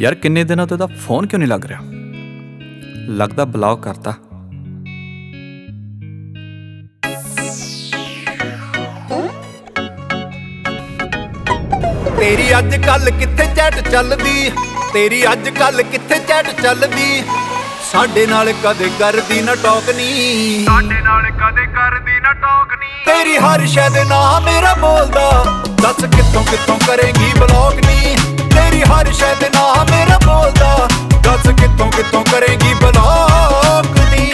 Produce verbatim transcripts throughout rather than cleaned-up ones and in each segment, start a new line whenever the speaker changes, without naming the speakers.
यार किन्ने दिनों तो फोन क्यों नहीं लग रहा? लगता ब्लॉक करता।
तेरी अज कल कित्थे चैट चलदी, तेरी अज कल कित्थे चैट चलदी। साडे नाल कदे करदी ना टॉक नी,
साडे नाल कदे करदी ना टॉक नी।
तेरी हर शै दे ना मेरा बोलदा, दस कित्थों कित्थों करेंगी ब्लॉक नी। तेरी हर शै दे ना मेरा बोलदा, दस कित्थों कित्थों करेंगी ब्लॉक नी।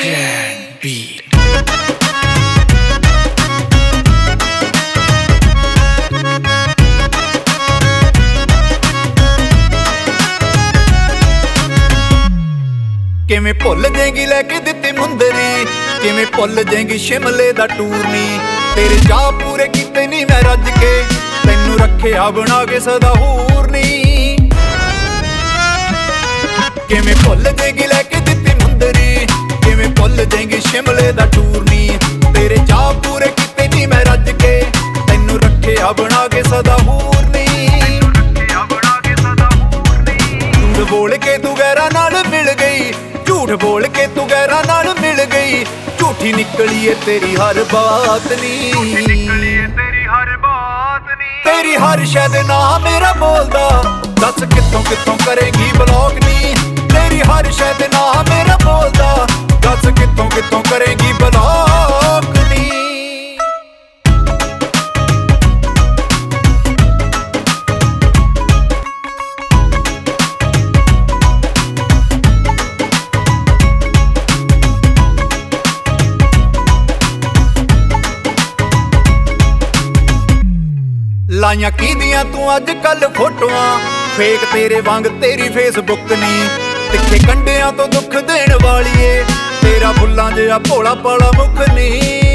किवें भुल जाएगी लैके दित्ती मुंदरी, किवें भुल जाएगी शिमले दा टूर नी। तेरे चाह पूरे कीते नी मैं रज के, तैनू रखेआ बना के सदा हूर नी। किवें भुल जाएगी लैके दित्ती मुंदरी, किवें भुल जाएगी शिमले दा टूर नी। तेरे चाह पूरे कीते नी मैं रज के, तैनू रखेआ बना के सदा हूर नी। झूठ बोल के तू गैरा नाल मिल गई, झूठ बोल के तू गैरा नाल मिल गई। झूठी निकली है तेरी हर बात नी,
तेरी हर बात नी।
तेरी हर शै दे ना मेरा बोलदा, दस कित्थों कित्थों करेंगी ब्लॉक नी। तेरी हर शै दे ना मेरा बोलदा, दस कित्थों कित्थों करेंगी ब्लॉक नी। लाइयां कीदियां तू अज कल फोटोआं, फेक तेरे वांग तेरी फेसबुक नी। तिखे कंडियां तो दुख देण वालीए, तेरा फुल्लां जिहा भोला भाला मुख नी।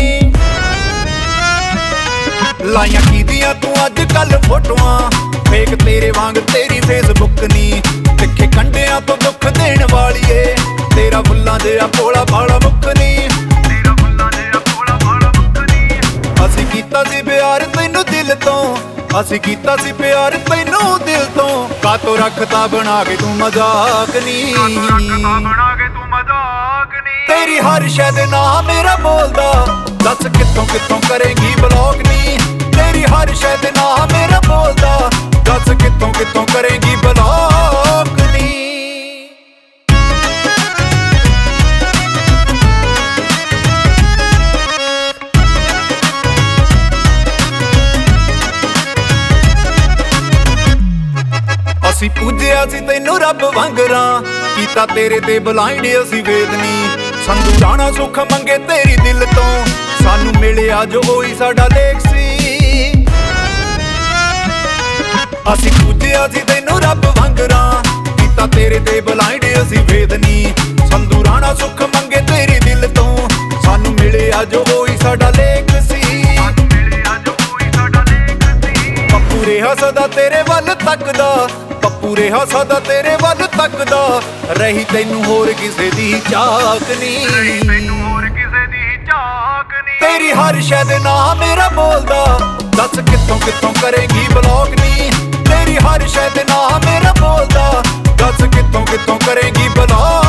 लाइयां कीदियां तू अज कल फोटोआं, फेक तेरे वांग तेरी फेसबुक नी। तिखे कंडियां तो दुख देण वालीए, तेरा फुल्लां जिहा भोला भाला मुख नी।
तेरा फुल्लां जिहा भोला भाला मुख नी।
असीं कीता सी प्यार तैनू दिल तो, असीं कीता सी प्यार तैनू दिल तो। कातों रखता बना के तू मजाक नी,
बना के तू मजाक नी।
तेरी हर शै दे ना मेरा बोलदा, दस कित्थों कित्थों करेंगी ब्लॉक नी। तेरी हर शै दे ना मेरा बोलदा, दस कित्थों कित्थों करेंगी ब्लॉक नी। ਅਸੀਂ ਪੂਜਿਆ ਸੀ ਤੈਨੂੰ ਰੱਬ ਵਾਂਗਰਾਂ, ਕੀਤਾ ਤੇਰੇ ਤੇ ਬਲਾਈਂਡ ਅਸੀਂ ਵੇਦਨੀ। ਸੰਧੂ ਰਾਣਾ ਸੁੱਖ ਮੰਗੇ ਤੇਰੀ ਦਿਲ ਤੋਂ, ਸਾਨੂੰ ਮਿਲਿਆ ਜੋ ਹੋਈ ਸਾਡਾ ਲੇਖ ਸੀ। ਅਸੀਂ ਪੂਜਿਆ ਸੀ ਤੈਨੂੰ ਰੱਬ ਵਾਂਗਰਾਂ, ਕੀਤਾ ਤੇਰੇ ਤੇ ਬਲਾਈਂਡ ਅਸੀਂ ਵੇਦਨੀ। ਸੰਧੂ ਰਾਣਾ ਸੁੱਖ ਮੰਗੇ ਤੇਰੀ ਦਿਲ ਤੋਂ, ਸਾਨੂੰ ਮਿਲਿਆ ਜੋ ਹੋਈ ਸਾਡਾ ਲੇਖ ਸੀ। ਪੱਪੂ ਰਿਹਾ ਸਦਾ ਤੇਰੇ ਵੱਲ ਤੱਕਦਾ, ਪੱਪੂ ਰਿਹਾ ਸਦਾ ਤੇਰੇ ਵੱਲ ਤੱਕਦਾ। ਰਹੀ ਤੈਨੂੰ ਹੋਰ ਕਿਸੇ ਦੀ ਝਾਕ ਨੀ,
ਤੈਨੂੰ ਹੋਰ ਕਿਸੇ ਦੀ ਝਾਕ ਨੀ।
ਤੇਰੀ ਹਰ ਸ਼ੈ ਦੇ ਨਾ ਮੇਰਾ ਬੋਲਦਾ, ਦਸ ਕਿੱਥੋਂ ਕਿੱਥੋਂ ਕਰੇਗੀ ਬਲੌਕ ਨੀ। ਤੇਰੀ ਹਰ ਸ਼ੈ ਦੇ ਨਾ ਮੇਰਾ ਬੋਲਦਾ, ਦਸ ਕਿੱਥੋਂ ਕਿੱਥੋਂ ਕਰੇਗੀ ਬਲੌਕ।